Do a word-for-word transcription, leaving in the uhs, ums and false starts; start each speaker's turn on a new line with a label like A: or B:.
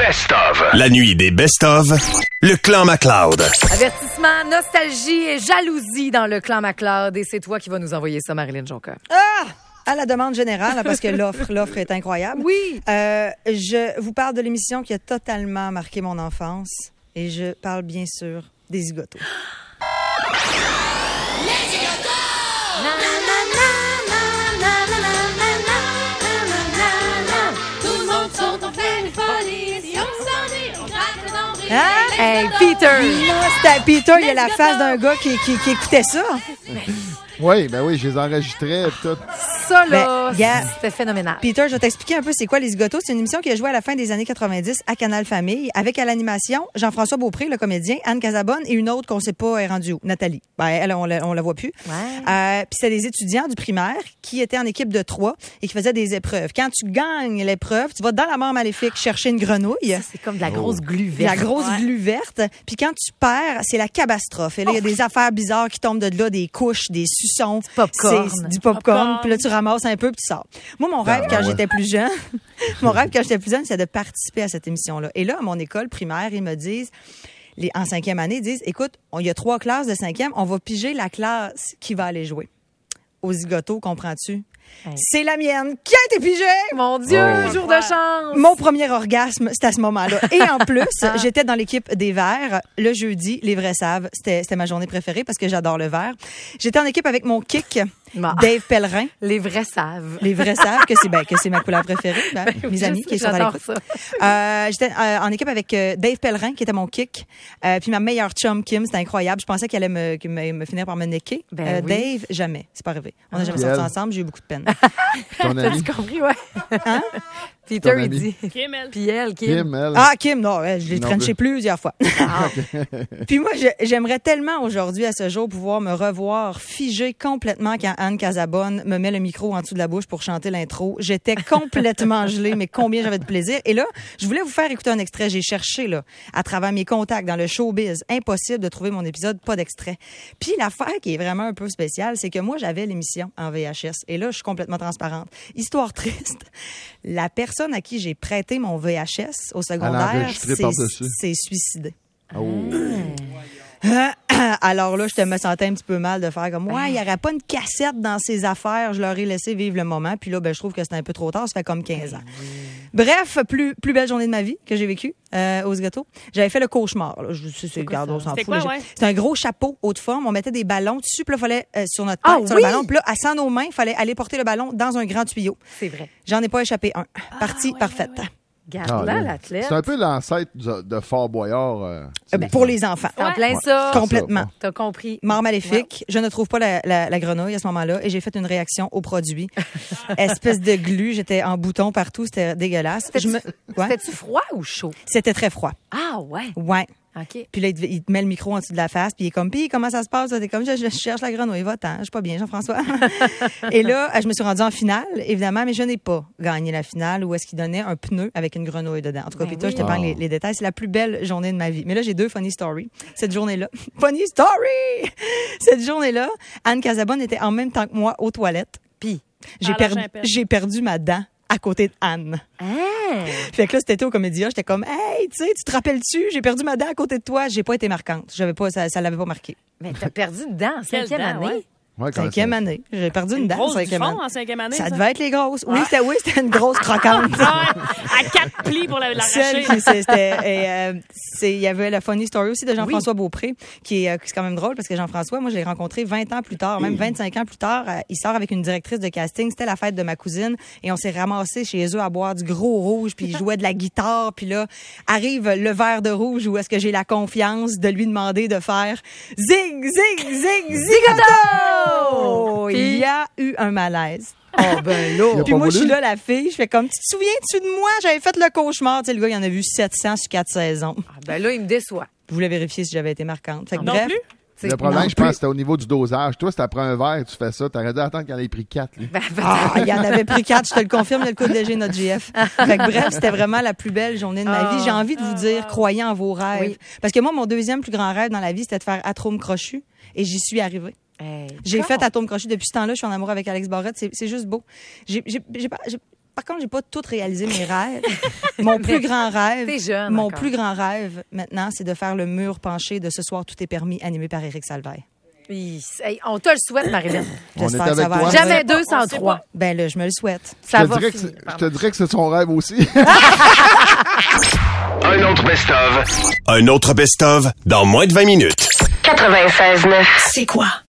A: best-of.
B: La nuit des best-of, le clan MacLeod.
C: Avertissement, nostalgie et jalousie dans le clan MacLeod. Et c'est toi qui vas nous envoyer ça, Marilyn Jonca.
D: Ah! À la demande générale, parce que l'offre, l'offre est incroyable.
C: Oui.
D: Euh, je vous parle de l'émission qui a totalement marqué mon enfance. Et je parle bien sûr des zigotos.
E: Les zigotos! Tout le monde saute, on fait une folie. Si on s'ennuie, on gratte le nombril.
D: Hein?
C: Hey, Peter!
D: Non, c'était Peter, il y a la face d'un gars qui, qui, qui écoutait ça.
F: Oui, ben oui, je les enregistrais et tout.
C: Ça, là,
D: Ben, gars,
C: c'était phénoménal.
D: Peter, je vais t'expliquer un peu c'est quoi les zigotos. C'est une émission qui a joué à la fin des années quatre-vingt-dix à Canal Famille, avec à l'animation Jean-François Beaupré, le comédien, Anne Casabonne et une autre qu'on sait pas est rendue où, Nathalie. Ben, elle, on la, on la voit plus.
C: Ouais.
D: Euh, puis c'est des étudiants du primaire qui étaient en équipe de trois et qui faisaient des épreuves. Quand tu gagnes l'épreuve, tu vas dans la mort maléfique chercher une grenouille.
C: Ça, c'est comme de la grosse glu
D: La
C: verte.
D: grosse
C: Ouais.
D: glu verte. Puis quand tu perds, c'est la catastrophe. Et là, il y a des affaires bizarres qui tombent de là, des couches, des suçons.
C: popcorn.
D: C'est du popcorn. Puis là, tu ramasses un peu puis tu sors. Moi, mon rêve, quand j'étais plus jeune, mon rêve, quand j'étais plus jeune, c'est de participer à cette émission-là. Et là, à mon école primaire, ils me disent, les, en cinquième année, ils disent, écoute, il y a trois classes de cinquième, on va piger la classe qui va aller jouer. Aux zigotos, comprends-tu?
C: Hey.
D: C'est la mienne qui a été pigée!
C: Mon Dieu,
F: Oh.
C: jour de chance!
D: Mon premier orgasme, c'était à ce moment-là. Et en plus, j'étais dans l'équipe des Verts. Le jeudi, les vrais savent, c'était, c'était ma journée préférée parce que j'adore le vert. J'étais en équipe avec mon kick,
C: Bon.
D: Dave Pellerin.
C: Les vrais savent.
D: Les vrais savent que c'est, ben, que c'est ma couleur préférée. Ben,
C: Ben,
D: mes
C: je
D: amis
C: sais,
D: qui sont à
C: j'adore
D: l'écoute.
C: ça.
D: Euh, j'étais euh, en équipe avec euh, Dave Pellerin, qui était mon kick. Euh, puis ma meilleure chum, Kim, c'était incroyable. Je pensais qu'elle allait me, me, me finir par me niquer.
C: Ben
D: Euh,
C: oui.
D: Dave, jamais. C'est pas arrivé. On n'a jamais
F: Puis
D: sorti
F: elle?
D: ensemble. J'ai eu beaucoup de peine.
F: Ton ami.
C: T'as-tu compris, ouais?
D: Hein?
C: Peter,
F: Ton
C: il
F: ami.
C: dit.
E: Kim, elle.
C: Puis elle, Kim.
F: Kim, elle.
D: Ah, Kim, non, ouais, je l'ai
F: Non
D: trenché
F: plus.
D: plusieurs fois. Puis moi, je- j'aimerais tellement aujourd'hui, à ce jour, pouvoir me revoir figé complètement quand Anne Casabonne me met le micro en dessous de la bouche pour chanter l'intro. J'étais complètement gelée, mais combien j'avais de plaisir. Et là, je voulais vous faire écouter un extrait. J'ai cherché, là, à travers mes contacts dans le showbiz, impossible de trouver mon épisode, pas d'extrait. Puis l'affaire qui est vraiment un peu spéciale, c'est que moi, j'avais l'émission en V H S. Et là, je suis complètement transparente. Histoire triste. La personne à qui j'ai prêté mon V H S au secondaire
F: enregistré
D: s'est
F: par-dessus.
D: s'est suicidé.
F: Oh.
D: Alors là, je te me sentais un petit peu mal de faire comme, ouais, il n'y aurait pas une cassette dans ces affaires. Je leur ai laissé vivre le moment. Puis là, ben, je trouve que c'était un peu trop tard. Ça fait comme quinze ans. Bref, plus, plus belle journée de ma vie que j'ai vécue euh, aux gâteaux. J'avais fait le cauchemar. Là. Je, c'est, c'est, regarde, on s'en
E: C'était
D: fout.
E: quoi,
D: là.
E: ouais?
D: C'était un gros chapeau haute forme. On mettait des ballons dessus. Puis là, fallait, euh, sur notre
C: Ah
D: tête, sur
C: oui?
D: le ballon. Puis là, à sans nos mains, il fallait aller porter le ballon dans un grand tuyau.
C: C'est vrai.
D: J'en ai pas échappé un. Partie
E: ouais,
D: parfaite.
E: ouais, ouais.
C: Garde
F: Ah,
C: là,
F: là.
C: l'athlète.
F: C'est un peu l'ancêtre de, de Fort Boyard. euh,
D: Euh,
F: c'est-
D: pour les enfants.
C: En
E: Ouais.
C: plein
F: Ouais.
C: ça.
D: Complètement.
C: T'as compris.
D: Mort maléfique, je ne trouve pas la, la, la grenouille à ce moment-là et j'ai fait une réaction au produit. Espèce de glu, j'étais en bouton partout, c'était dégueulasse. Je me... ouais.
C: C'était-tu froid ou chaud?
D: C'était très froid.
C: Ah, ouais.
D: Ouais.
C: OK.
D: Puis là, il te, il te met le micro en dessous de la face, puis il est comme, puis comment ça se passe? T'es comme, je, je cherche la grenouille, va-t'en, je suis pas bien, Jean-François. Et là, je me suis rendue en finale, évidemment, mais je n'ai pas gagné la finale où est-ce qu'il donnait un pneu avec une grenouille dedans. En tout cas,
C: Ben
D: puis toi,
C: oui.
D: je t'épargne
F: Oh.
D: les, les détails. C'est la plus belle journée de ma vie. Mais là, j'ai deux funny stories. Cette journée-là. Funny story! Cette journée-là, Anne Casabonne était en même temps que moi aux toilettes. Puis, j'ai,
E: À la
D: perdu,
E: chapelle.
D: j'ai perdu ma dent à côté de Anne.
C: Ah.
D: Fait que là, c'était au Comédia, j'étais comme, hey, tu sais, tu te rappelles-tu, j'ai perdu ma dent à côté de toi. J'ai pas été marquante. J'avais pas, ça, ça l'avait pas marqué.
C: Mais t'as perdu une dent en
E: Quelle
C: cinquième
E: dent,
C: année.
E: ouais.
F: Ouais, quand
D: Cinquième
F: ça-
D: année. J'ai perdu une,
E: Une
D: dent en
E: grosse du
D: cinquième
E: fond
D: année.
E: en cinquième année.
D: Ça
E: ça?
D: devait être les grosses. Oui, c'était, oui, c'était une grosse croquante.
E: Ah ouais, à quatre plis pour la-
D: Celle
E: l'arracher.
D: qui, c'est- c'était, et, euh, c'est, il y avait la funny story aussi de Jean-François Beaupré, qui est, euh, qui c'est quand même drôle parce que Jean-François, moi, je l'ai rencontré vingt ans plus tard, même vingt-cinq ans plus tard. euh, il sort avec une directrice de casting. C'était la fête de ma cousine et on s'est ramassé chez eux à boire du gros rouge puis il jouait de la guitare. Puis là, arrive le verre de rouge où est-ce que j'ai la confiance de lui demander de faire zig, zig, zig, zigoto! Il y a eu un malaise.
C: Oh, ben là.
F: Il a
D: Puis
F: pas
D: moi, je suis
F: voulu?
D: là, la fille, je fais comme, tu te souviens-tu de moi? J'avais fait le cauchemar. Tu sais, le gars, il en a vu sept cents sur quatre saisons.
C: Ah, ben là, il me déçoit.
D: Je voulais vérifier si j'avais été marquante. Fait que
E: Non
D: bref.
E: plus?
C: C'est-
F: Le problème,
C: non
F: je pense,
C: plus.
F: c'était au niveau du dosage. Toi, si t'as pris un verre, tu fais ça, t'aurais dû attendre qu'elle ait pris quatre. Lui.
C: Ben, ben,
D: Ah, il y en avait pris quatre, je te le confirme, le coup de léger, notre J F. Fait que bref, c'était vraiment la plus belle journée de ma vie. J'ai envie de vous dire, croyez en vos rêves.
C: Oui.
D: Parce que moi, mon deuxième plus grand rêve dans la vie, c'était de faire Atome Crochu. Et j'y suis arrivée.
C: hey,
D: J'ai
C: con.
D: fait Atome Crochu depuis ce temps-là. Je suis en amour avec Alex Barrette. C'est, c'est juste beau. J'ai, j'ai, j'ai pas, j'ai- par contre, j'ai pas tout réalisé mes rêves. Mon plus grand rêve,
C: T'es jeune
D: mon
C: encore.
D: plus grand rêve maintenant, c'est de faire le mur penché de Ce soir tout est permis, animé par Éric Salvaille.
C: Hi, hey, on te le souhaite, Marilyn.
F: On est
D: J'espère que
F: avec
D: ça va
F: toi.
D: arriver.
C: Jamais deux sans
E: on sait
C: trois.
D: Ben là, je me le souhaite.
C: Ça
F: je, te
C: va
F: dirais que
C: finir
F: c'est-
C: par
F: je te dirais que c'est son rêve aussi.
B: Un autre best-of. Un autre best-of dans moins de vingt minutes.
A: quatre-vingt-seize neuf.
G: C'est quoi?